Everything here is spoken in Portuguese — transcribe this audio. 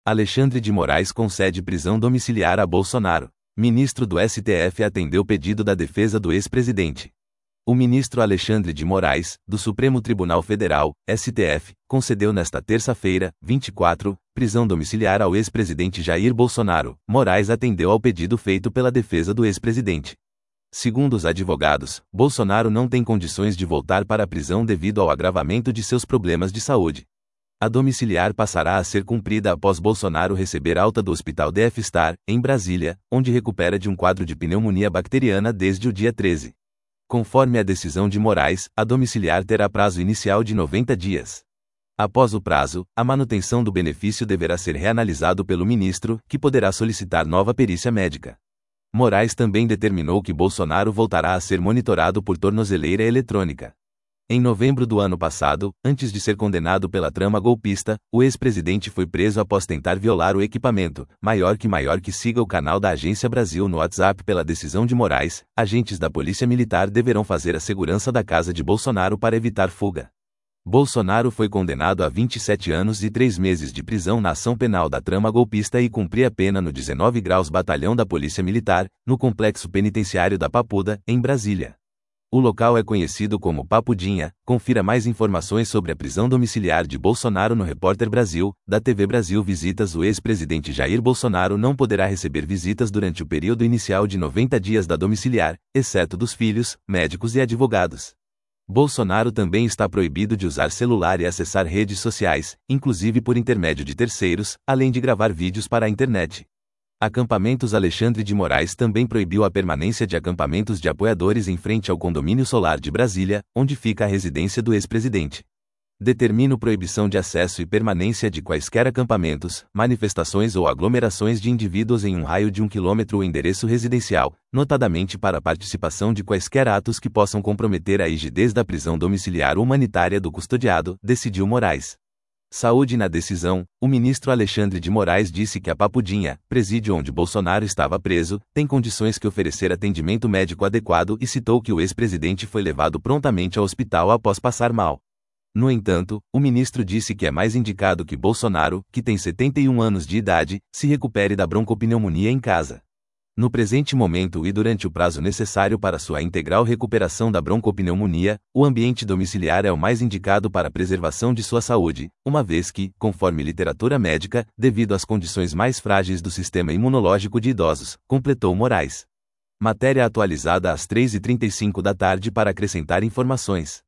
Alexandre de Moraes concede prisão domiciliar a Bolsonaro. Ministro do STF atendeu pedido da defesa do ex-presidente. O ministro Alexandre de Moraes, do Supremo Tribunal Federal, STF, concedeu nesta terça-feira, 24, prisão domiciliar ao ex-presidente Jair Bolsonaro. Moraes atendeu ao pedido feito pela defesa do ex-presidente. Segundo os advogados, Bolsonaro não tem condições de voltar para a prisão devido ao agravamento de seus problemas de saúde. A domiciliar passará a ser cumprida após Bolsonaro receber alta do Hospital DF-Star, em Brasília, onde recupera de um quadro de pneumonia bacteriana desde o dia 13. Conforme a decisão de Moraes, a domiciliar terá prazo inicial de 90 dias. Após o prazo, a manutenção do benefício deverá ser reanalisado pelo ministro, que poderá solicitar nova perícia médica. Moraes também determinou que Bolsonaro voltará a ser monitorado por tornozeleira eletrônica. Em novembro do ano passado, antes de ser condenado pela trama golpista, o ex-presidente foi preso após tentar violar o equipamento. Maior que siga o canal da Agência Brasil no WhatsApp. Pela decisão de Moraes, agentes da Polícia Militar deverão fazer a segurança da casa de Bolsonaro para evitar fuga. Bolsonaro foi condenado a 27 anos e 3 meses de prisão na ação penal da trama golpista e cumpria a pena no 19 Graus Batalhão da Polícia Militar, no Complexo Penitenciário da Papuda, em Brasília. O local é conhecido como Papudinha. Confira mais informações sobre a prisão domiciliar de Bolsonaro no Repórter Brasil, da TV Brasil. Visitas. O ex-presidente Jair Bolsonaro não poderá receber visitas durante o período inicial de 90 dias da domiciliar, exceto dos filhos, médicos e advogados. Bolsonaro também está proibido de usar celular e acessar redes sociais, inclusive por intermédio de terceiros, além de gravar vídeos para a internet. Acampamentos. Alexandre de Moraes também proibiu a permanência de acampamentos de apoiadores em frente ao Condomínio Solar de Brasília, onde fica a residência do ex-presidente. Determino proibição de acesso e permanência de quaisquer acampamentos, manifestações ou aglomerações de indivíduos em um raio de 1 km ou endereço residencial, notadamente para a participação de quaisquer atos que possam comprometer a rigidez da prisão domiciliar humanitária do custodiado, decidiu Moraes. Saúde. Na decisão, o ministro Alexandre de Moraes disse que a Papudinha, presídio onde Bolsonaro estava preso, tem condições que oferecer atendimento médico adequado e citou que o ex-presidente foi levado prontamente ao hospital após passar mal. No entanto, o ministro disse que é mais indicado que Bolsonaro, que tem 71 anos de idade, se recupere da broncopneumonia em casa. No presente momento e durante o prazo necessário para sua integral recuperação da broncopneumonia, o ambiente domiciliar é o mais indicado para a preservação de sua saúde, uma vez que, conforme literatura médica, devido às condições mais frágeis do sistema imunológico de idosos, completou Moraes. Matéria atualizada às 3h35 da tarde. Para acrescentar informações.